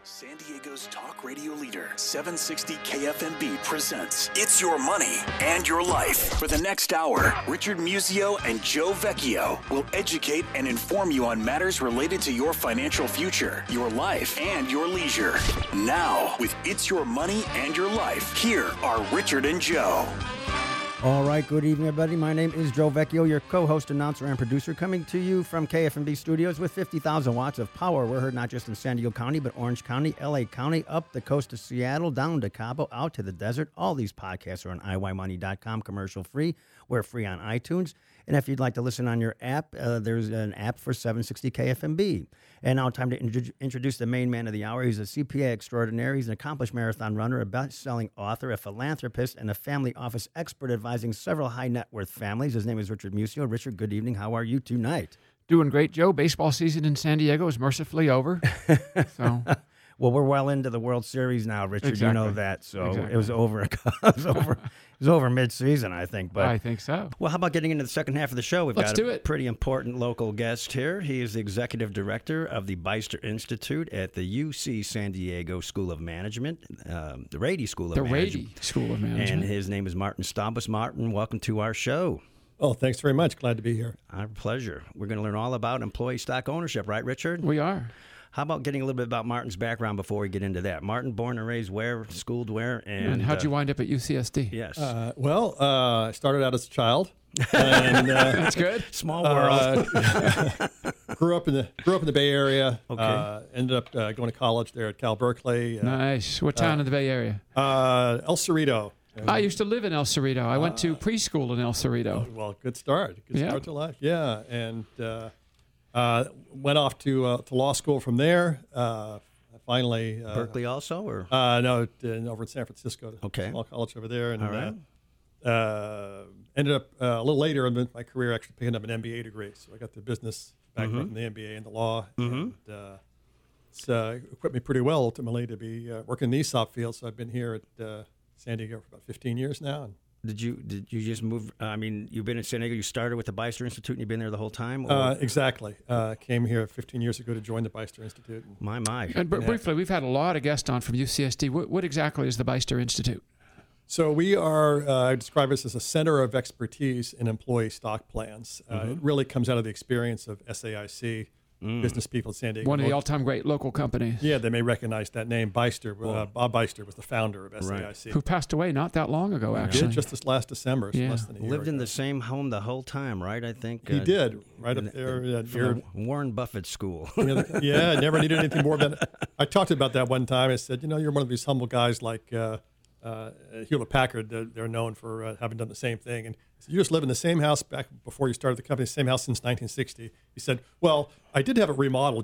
San Diego's talk radio leader, 760 KFMB presents It's Your Money and Your Life. For the next hour, Richard Musio and Joe Vecchio will educate and inform you on matters related to your financial future, your life, and your leisure. Now, with It's Your Money and Your Life, here are Richard and Joe. All right, good evening, everybody. My name is Joe Vecchio, your co-host, announcer, and producer, coming to you from KFMB Studios with 50,000 watts of power. We're heard not just in San Diego County, but Orange County, LA County, up the coast of Seattle, down to Cabo, out to the desert. All these podcasts are on iYmoney.com, commercial free. We're free on iTunes. And if you'd like to listen on your app, there's an app for 760 KFMB. And now time to introduce the main man of the hour. He's a CPA extraordinaire. He's an accomplished marathon runner, a best-selling author, a philanthropist, and a family office expert advising several high-net-worth families. His name is Richard Musio. Richard, good evening. How are you tonight? Doing great, Joe. Baseball season in San Diego is mercifully over. So... Well, we're well into the World Series now, Richard. Exactly. You know that. So Exactly. it was over. It was over mid-season, I think. But I think so. well, how about getting into the second half of the show? We've Let's got do a it. pretty important local guest here. He is the executive director of the Beister Institute at the UC San Diego School of Management, the Rady School of The Management. Rady School of Management. And his name is Martin Staubus. Martin, welcome to our show. Oh, thanks very much. Glad to be here. Our pleasure. We're going to learn all about employee stock ownership, right, Richard? We are. How about getting a little bit about Martin's background before we get into that? Martin, born and raised where, schooled where? And how'd you wind up at UCSD? Yes. I started out as a child, and That's good. Small world. grew up in the Bay Area. Okay. Ended up going to college there at Cal Berkeley. Nice. What town in the Bay Area? El Cerrito. I used to live in El Cerrito. I went to preschool in El Cerrito. Well, good start. Good Yeah. start to life. Yeah, and went off to law school from there. Finally, Berkeley also, or? no, over in San Francisco. Okay. Small college over there, and All right. ended up a little later in my career actually picking up an MBA degree. So I got the business background from the MBA and the law, and it's equipped me pretty well ultimately to be working in the ESOP field. So I've been here at San Diego for about 15 years now. And, Did you just move? I mean, you've been in San Diego. You started with the Beister Institute, and you've been there the whole time. Or? exactly. Came here 15 years ago to join the Beister Institute. My. And briefly, we've had a lot of guests on from UCSD. What exactly is the Beister Institute? So we are, I describe us as a center of expertise in employee stock plans. It really comes out of the experience of SAIC, business people in San Diego. One of the all-time great local companies. Yeah, they may recognize that name. Beister, Bob Beister was the founder of SAIC. Right. Who passed away not that long ago, actually. Did just this last December, so Yeah. less than a year Lived in ago. the same home the whole time, right? I think He did, right up there. From the Warren Buffett School. Yeah, never needed anything more than. I talked about that one time. I said, you're one of these humble guys like Hewlett Packard. They're known for having done the same thing. And he said, you just live in the same house back before you started the company, same house since 1960. He said, well, I did have it remodeled,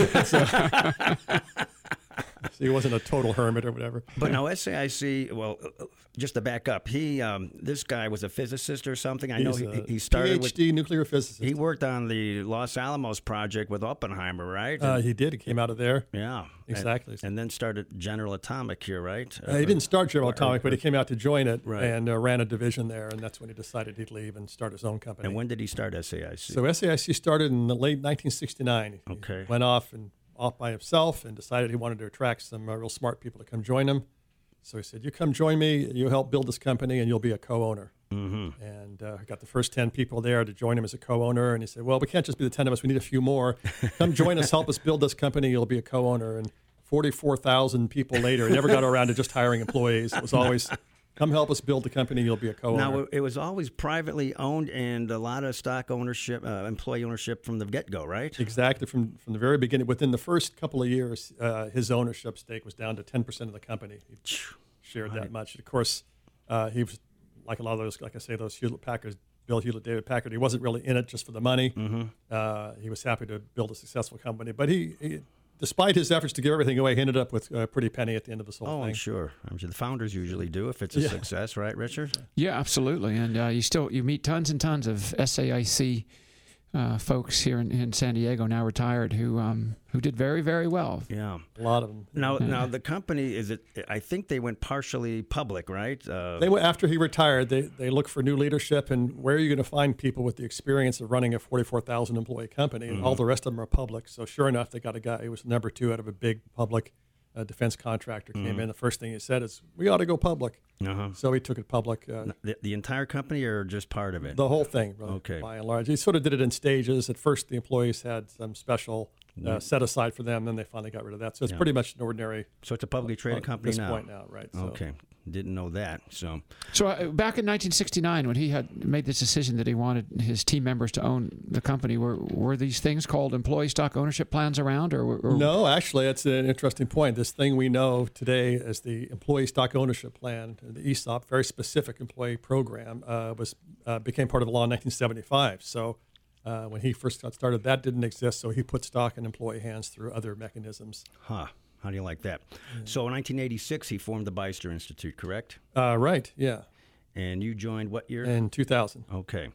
So he wasn't a total hermit or whatever. But now SAIC, well, just to back up, this guy was a physicist or something. I know He's a he started PhD nuclear physicist. He worked on the Los Alamos project with Oppenheimer, right? He did. He came out of there. Yeah, Exactly. And then started General Atomic here, right? He didn't start General Atomic, but he came out to join it Right. and ran a division there, and that's when he decided he'd leave and start his own company. And when did he start SAIC? So SAIC started in the late 1969. He Okay. went off by himself and decided he wanted to attract some real smart people to come join him. So he said, you come join me, you help build this company, and you'll be a co-owner. Mm-hmm. And I got the first 10 people there to join him as a co-owner. And he said, well, we can't just be the 10 of us. We need a few more. Come join us, help us build this company. You'll be a co-owner. And 44,000 people later, he never got around to just hiring employees. It was always, come help us build the company. You'll be a co-owner. Now, it was always privately owned and a lot of stock ownership, employee ownership from the get-go, right? Exactly. From the very beginning, within the first couple of years, his ownership stake was down to 10% of the company. He shared that much. Of course, he was like a lot of those, like I say, those Hewlett Packards, Bill Hewlett, David Packard. He wasn't really in it just for the money. Mm-hmm. He was happy to build a successful company. But he, despite his efforts to give everything away, he ended up with a pretty penny at the end of this whole thing. I'm sure. The founders usually do if it's a success, right, Richard? Yeah, absolutely. And you meet tons and tons of SAIC folks here in San Diego, now retired, who did very, very well. Yeah, a lot of them. Now the company I think they went partially public, right? They went after he retired. They looked for new leadership, and where are you going to find people with the experience of running a 44,000 employee company? And all the rest of them are public. So sure enough, they got a guy who was number 2 out of a big public a defense contractor came in, the first thing he said is, we ought to go public. So he took it public. The entire company or just part of it? The whole thing, really, okay. By and large. He sort of did it in stages. At first, the employees had some special set aside for them, then they finally got rid of that. So it's pretty much an ordinary. So it's a publicly traded company now? At this point now, right. So. Okay. Didn't know that. So back in 1969, when he had made this decision that he wanted his team members to own the company, were these things called employee stock ownership plans around? Or No, actually, that's an interesting point. This thing we know today as the employee stock ownership plan, the ESOP, very specific employee program, became part of the law in 1975. So when he first got started, that didn't exist. So he put stock in employee hands through other mechanisms. How do you like that? So in 1986, he formed the Beister Institute, correct? Right, yeah. And you joined what year? In 2000. Okay.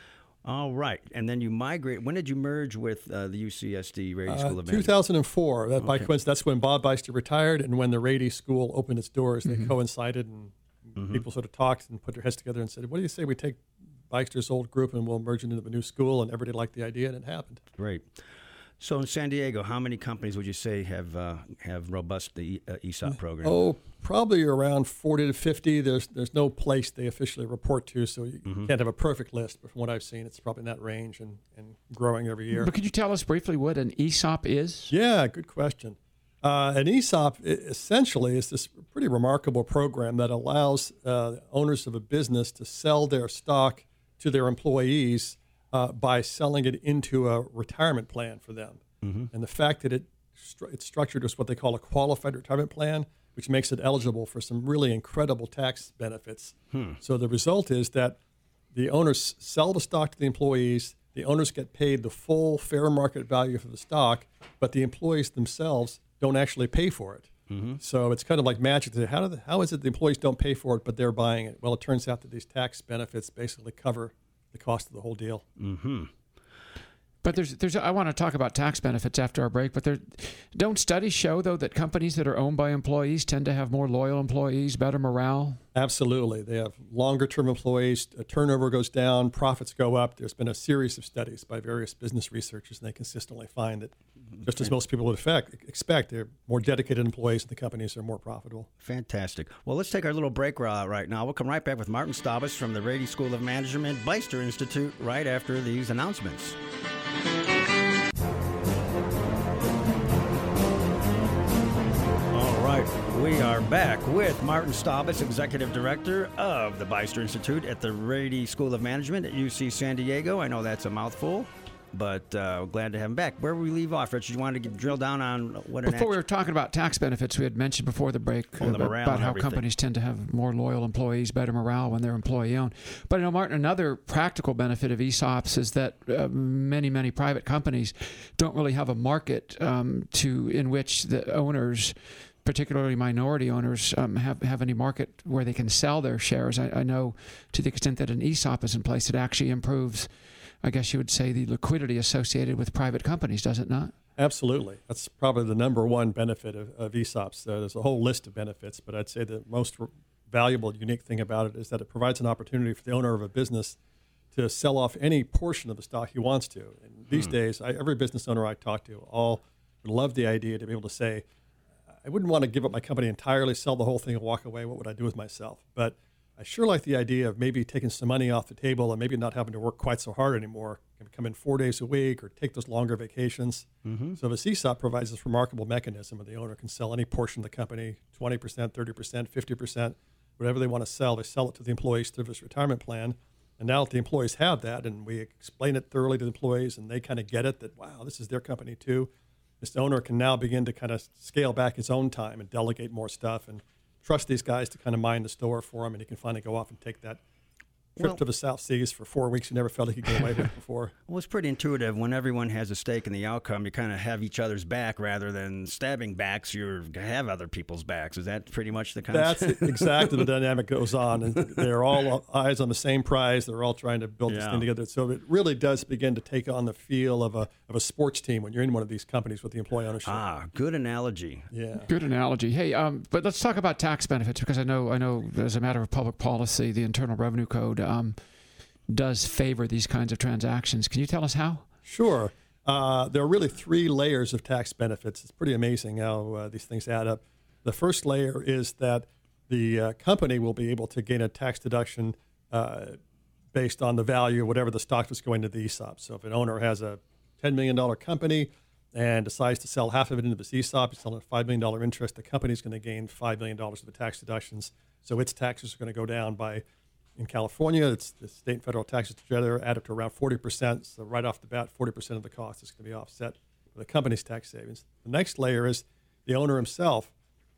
All right. And then you migrate. When did you merge with the UCSD Radio School of Management? 2004. By coincidence, that's when Bob Beister retired and when the Radio School opened its doors. They coincided, and people sort of talked and put their heads together and said, what do you say we take Beister's old group and we'll merge it into the new school? And everybody liked the idea, and it happened. Great. So in San Diego, how many companies would you say have robust the ESOP program? Oh, probably around 40 to 50. There's no place they officially report to, so you can't have a perfect list. But from what I've seen, it's probably in that range and growing every year. But could you tell us briefly what an ESOP is? Yeah, good question. An ESOP essentially is this pretty remarkable program that allows owners of a business to sell their stock to their employees by selling it into a retirement plan for them. And the fact that it's structured as what they call a qualified retirement plan, which makes it eligible for some really incredible tax benefits. So the result is that the owners sell the stock to the employees, the owners get paid the full fair market value for the stock, but the employees themselves don't actually pay for it. So it's kind of like magic. How is it the employees don't pay for it, but they're buying it? Well, it turns out that these tax benefits basically cover the cost of the whole deal. But there's I want to talk about tax benefits after our break, but don't studies show, though, that companies that are owned by employees tend to have more loyal employees, better morale? Absolutely. They have longer-term employees, turnover goes down, profits go up. There's been a series of studies by various business researchers, and they consistently find that just as most people would expect, they're more dedicated employees and the companies are more profitable. Fantastic. Well, let's take our little break right now. We'll come right back with Martin Staubus from the Rady School of Management, Beister Institute, right after these announcements. All right, we are back with Martin Staubus, Executive Director of the Beister Institute at the Rady School of Management at UC San Diego. I know that's a mouthful, but glad to have him back. Where we leave off, Richard, you wanted to drill down on what an... Before we were talking about tax benefits, we had mentioned before the break about how companies tend to have more loyal employees, better morale when they're employee-owned. But, Martin, another practical benefit of ESOPs is that many, many private companies don't really have a market in which the owners, particularly minority owners, have any market where they can sell their shares. I know to the extent that an ESOP is in place, it actually improves, I guess you would say, the liquidity associated with private companies, does it not? Absolutely. That's probably the number one benefit of ESOPs. There's a whole list of benefits, but I'd say the most valuable, unique thing about it is that it provides an opportunity for the owner of a business to sell off any portion of the stock he wants to. And these days, every business owner I talk to all would love the idea to be able to say, I wouldn't want to give up my company entirely, sell the whole thing and walk away. What would I do with myself? But I sure like the idea of maybe taking some money off the table and maybe not having to work quite so hard anymore. Come in 4 days a week or take those longer vacations. So the ESOP provides this remarkable mechanism where the owner can sell any portion of the company, 20%, 30%, 50%, whatever they want to sell. They sell it to the employees through this retirement plan. And now that the employees have that and we explain it thoroughly to the employees and they kind of get it that, wow, this is their company too, this owner can now begin to kind of scale back his own time and delegate more stuff and trust these guys to kind of mind the store for him, and he can finally go off and take that trip to the South Seas for 4 weeks he never felt he could get away with before. Well, it's pretty intuitive. When everyone has a stake in the outcome, you kind of have each other's back rather than stabbing backs. You have other people's backs. Is that pretty much the concept? That's exactly the dynamic goes on. And they're all eyes on the same prize. They're all trying to build this thing together. So it really does begin to take on the feel of a sports team when you're in one of these companies with the employee ownership. Good analogy. Yeah. Good analogy. Hey, but let's talk about tax benefits because I know as a matter of public policy, the Internal Revenue Code does favor these kinds of transactions. Can you tell us how? Sure. There are really 3 layers of tax benefits. It's pretty amazing how these things add up. The first layer is that the company will be able to gain a tax deduction based on the value of whatever the stock was going to the ESOP. So if an owner has a $10 million company and decides to sell half of it into this ESOP, he's selling a $5 million interest, the company's going to gain $5 million of the tax deductions. So its taxes are going to go down by, in California, it's the state and federal taxes together add up to around 40%. So right off the bat, 40% of the cost is going to be offset by the company's tax savings. The next layer is the owner himself.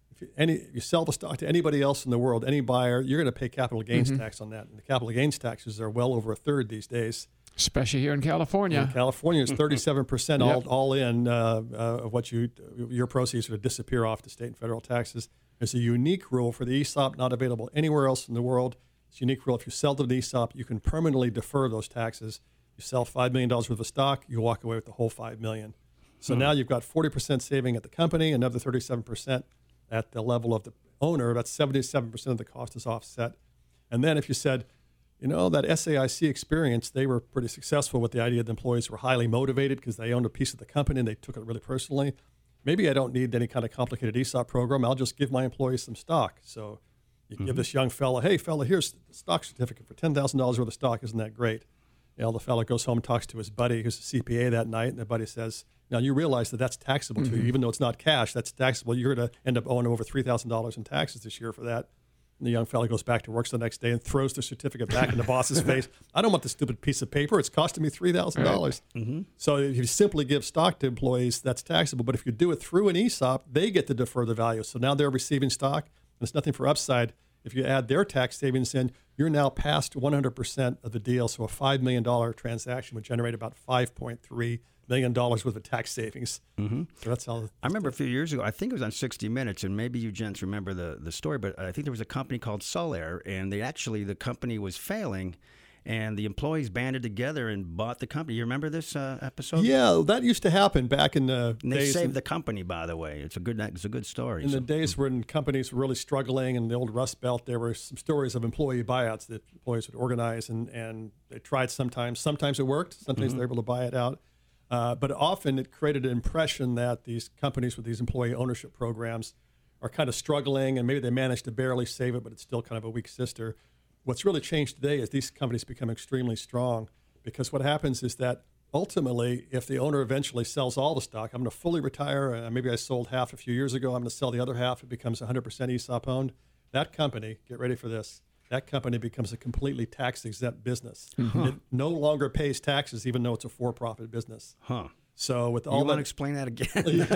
If you sell the stock to anybody else in the world, any buyer, you're going to pay capital gains tax on that. And the capital gains taxes are well over a third these days. Especially here in California. In California, it's 37% all in of what your proceeds would disappear off to state and federal taxes. There's a unique rule for the ESOP, not available anywhere else in the world. It's a unique rule. If you sell to the ESOP, you can permanently defer those taxes. You sell $5 million worth of stock, you walk away with the whole $5 million. So now you've got 40% saving at the company, another 37% at the level of the owner. That's 77% of the cost is offset. And then if you said, that SAIC experience, they were pretty successful with the idea that employees were highly motivated because they owned a piece of the company and they took it really personally. Maybe I don't need any kind of complicated ESOP program. I'll just give my employees some stock. So you give this young fella, hey, fella, here's the stock certificate for $10,000 worth of stock. Isn't that great? The fella goes home and talks to his buddy who's a CPA that night, and the buddy says, now you realize that that's taxable to you, even though it's not cash, that's taxable. You're going to end up owing over $3,000 in taxes this year for that. And the young fella goes back to work the next day and throws the certificate back in the boss's face. I don't want this stupid piece of paper. It's costing me $3,000. So if you simply give stock to employees, that's taxable. But if you do it through an ESOP, they get to defer the value. So now they're receiving stock, and it's nothing for upside. If you add their tax savings in, you're now past 100% of the deal. So a $5 million transaction would generate about $5.3 million worth of tax savings. So that's how. I remember a few years ago, I think it was on 60 Minutes, and maybe you gents remember the story, but I think there was a company called Solaire, and the company was failing, and the employees banded together and bought the company. You remember this episode? Yeah, that used to happen back in the and days. They saved the company, by the way. It's a good story. In the days when companies were really struggling in the old Rust Belt, there were some stories of employee buyouts that employees would organize, and they tried sometimes. Sometimes it worked. Sometimes they were able to buy it out. But often it created an impression that these companies with these employee ownership programs are kind of struggling, and maybe they managed to barely save it, but it's still kind of a weak sister. What's really changed today is these companies become extremely strong, because what happens is that ultimately, if the owner eventually sells all the stock, I'm going to fully retire. Maybe I sold half a few years ago. I'm going to sell the other half. It becomes 100% ESOP owned. That company, get ready for this, that company becomes a completely tax-exempt business. It no longer pays taxes, even though it's a for-profit business. So with all you want to explain that again?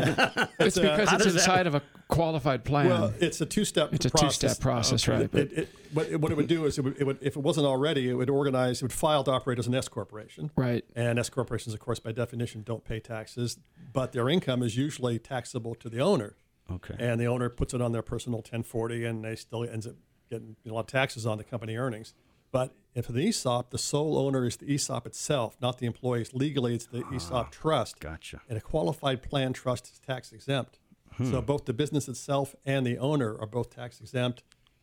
It's because it's inside of a qualified plan. Well, it's a two-step process. It's a two-step process, right? What it would do is, if it wasn't already, it would file to operate as an S corporation. Right. And S corporations, of course, by definition, don't pay taxes, but their income is usually taxable to the owner. Okay. And the owner puts it on their personal 1040, and they still ends up getting a lot of taxes on the company earnings. But if an ESOP, the sole owner is the ESOP itself, not the employees. Legally, it's the ESOP trust. Gotcha. And a qualified plan trust is tax exempt. So both the business itself and the owner are both tax exempt.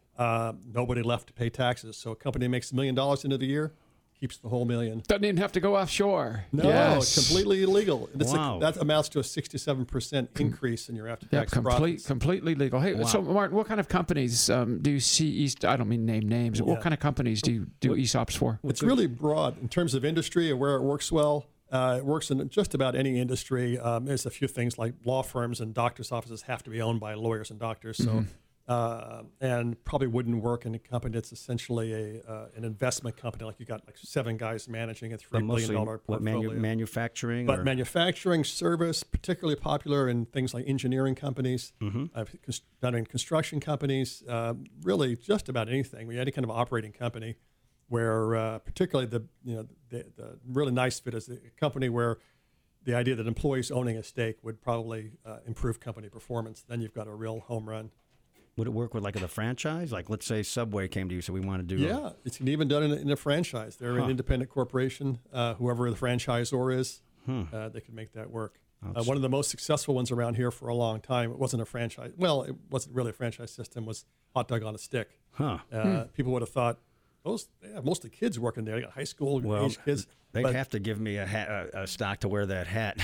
Nobody left to pay taxes. So a company makes $1 million into the year, keeps the whole $1 million. Doesn't even have to go offshore. No, it's completely illegal. Wow. That amounts to a 67% increase in your after-tax profits. Completely legal. Hey, so Martin, what kind of companies do you see? I don't mean name names. But what kind of companies do you do ESOPs for? It's really broad in terms of industry and where it works well. It works in just about any industry. There's a few things like law firms and doctors' offices have to be owned by lawyers and doctors. So. And probably wouldn't work in a company that's essentially an investment company, like you got like 7 guys managing a $3 billion portfolio. Manufacturing? But manufacturing, service, particularly popular in things like engineering companies, done in construction companies, really just about anything. We had any kind of operating company where particularly the really nice fit is a company where the idea that employees owning a stake would probably improve company performance. Then you've got a real home run. Would it work with like a franchise? Like, let's say Subway came to you, so we want to do. Yeah, it's even done in a franchise. They're an independent corporation. Whoever the franchisor is, they can make that work. One of the most successful ones around here for a long time. It wasn't a franchise. Well, it wasn't really a franchise system. Was Hot Dog on a Stick. People would have thought they have mostly kids working there. They got high school age kids. They'd have to give me a stock to wear that hat.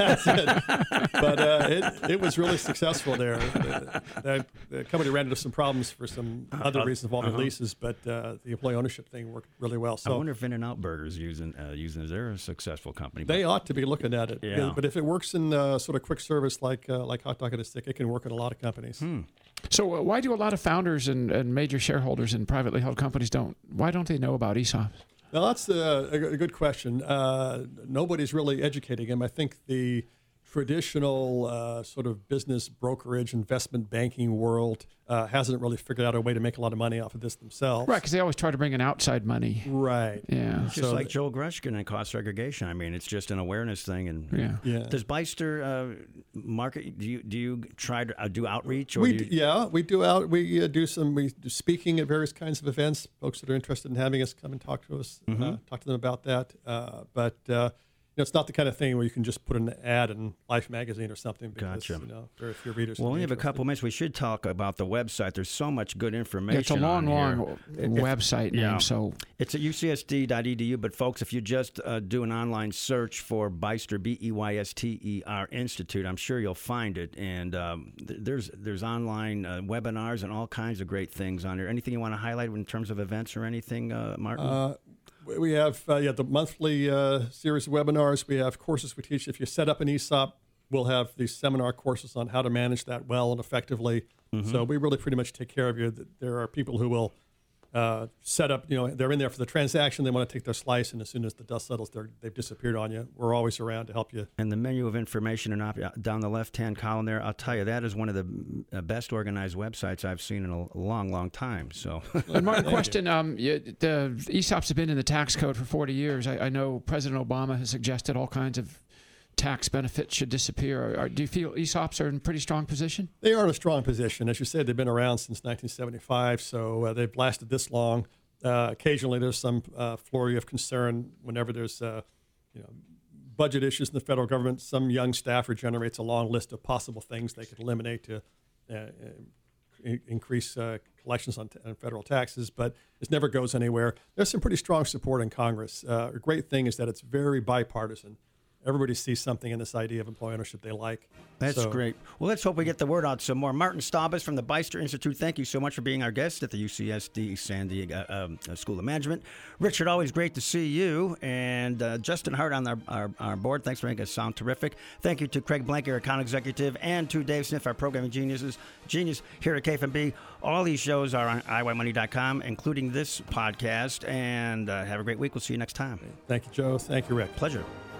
But it was really successful there. The company ran into some problems for some other reasons involving leases, but the employee ownership thing worked really well. So I wonder if In-N-Out Burgers using they're a successful company. They ought to be looking at it. Yeah. But if it works in sort of quick service like hot dog on a stick, it can work in a lot of companies. So why do a lot of founders and major shareholders in privately held companies why don't they know about ESOPs? Well, that's a good question. Nobody's really educating them. I think the traditional sort of business brokerage, investment banking world hasn't really figured out a way to make a lot of money off of this themselves. Right, because they always try to bring in outside money. Right. Yeah. It's just like Joel Grushkin and cost segregation. I mean, it's just an awareness thing. And does Beyster market? Do you try to do outreach? Or we do speaking at various kinds of events. Folks that are interested in having us come and talk to us, talk to them about that. But it's not the kind of thing where you can just put an ad in Life magazine or something because very few readers. Well, we have a couple minutes. We should talk about the website. There's so much good information. It's a long website name. So it's at ucsd.edu. But folks, if you just do an online search for Beyster Beyster Institute, I'm sure you'll find it. And there's online webinars and all kinds of great things on there. Anything you want to highlight in terms of events or anything, Martin? We have the monthly series of webinars. We have courses we teach. If you set up an ESOP, we'll have these seminar courses on how to manage that well and effectively. So we really pretty much take care of you. There are people who will set up, they're in there for the transaction. They want to take their slice, and as soon as the dust settles, they've disappeared on you. We're always around to help you. And the menu of information down the left-hand column there, I'll tell you, that is one of the best organized websites I've seen in a long, long time. So, and Martin, question: the ESOPs have been in the tax code for 40 years. I know President Obama has suggested all kinds of tax benefits should disappear. Do you feel ESOPs are in a pretty strong position? They are in a strong position. As you said, they've been around since 1975, so they've lasted this long. Occasionally, there's some flurry of concern whenever there's budget issues in the federal government. Some young staffer generates a long list of possible things they could eliminate to increase collections on federal taxes, but it never goes anywhere. There's some pretty strong support in Congress. A great thing is that it's very bipartisan. Everybody sees something in this idea of employee ownership they like. That's great. Well, let's hope we get the word out some more. Martin Staubus from the Beyster Institute, thank you so much for being our guest at the UCSD San Diego School of Management. Richard, always great to see you. And Justin Hart on our board, thanks for making us sound terrific. Thank you to Craig Blank, our account executive, and to Dave Smith, our programming genius here at KFMB. All these shows are on iWhyMoney.com, including this podcast. And have a great week. We'll see you next time. Thank you, Joe. Thank you, Rick. Pleasure.